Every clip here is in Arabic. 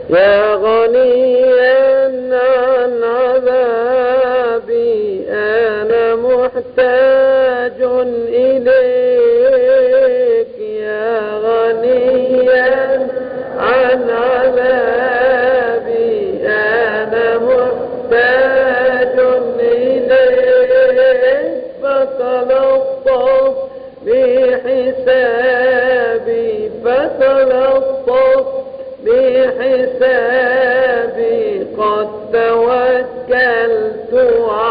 يا غنيا عن عذابي أنا محتاج إليك، يا غنيا عن عذابي أنا محتاج إليك، فتلطف بحسابي فتلطف بحسابي، قد توكلت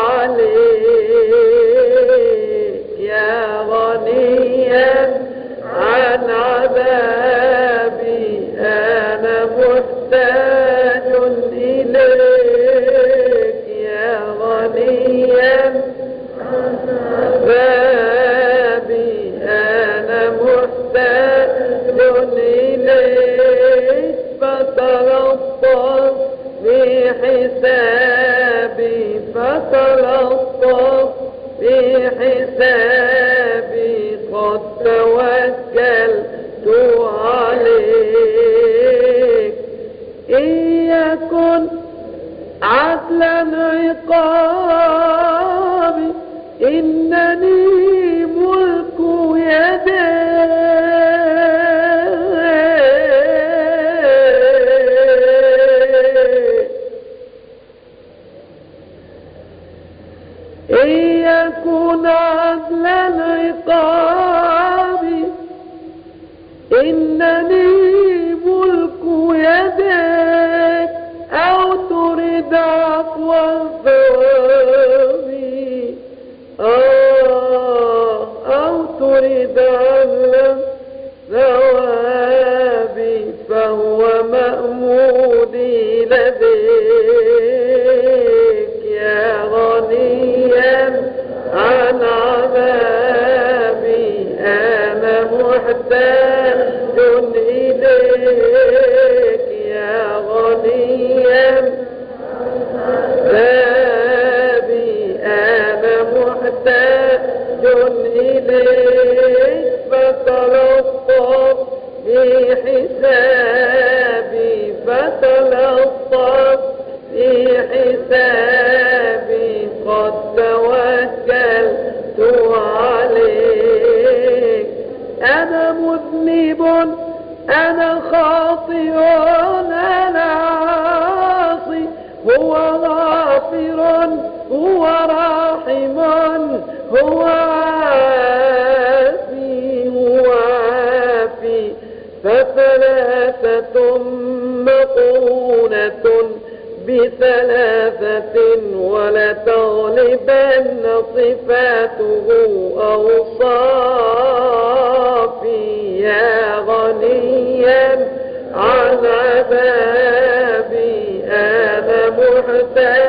عليك، يا غنيا عن عذابي أنا محتاج إليك، يا غنيا عن عذابي أنا محتاج إليك، فتلطف بحسابي فتلطف بحسابي، قد توكلت عليك. إن يكن عدلا عقابي إنني ملك يديك، إن يكن عدلا عقابي إنني ملك يديك، أو تريد عفو ثوابي أو تريد عدلا ثوابي، فهو مأمودي لديك، يا غنيا عن عذابي أنا محتاج إليك، يا غنيا عن عذابي أنا محتاج إليك، فتلطف بحسابي فتلطف بحسابي، قد توكلت عليك. أنا مذنب أنا خاطئ أنا عاصي، هو غافر هو راحم هو عافي هو عافي، فثلاثة مقرونة بثلاثة، ولتغلبن صفاته أوصافي، يا غنيا عن عذابي أنا محتاج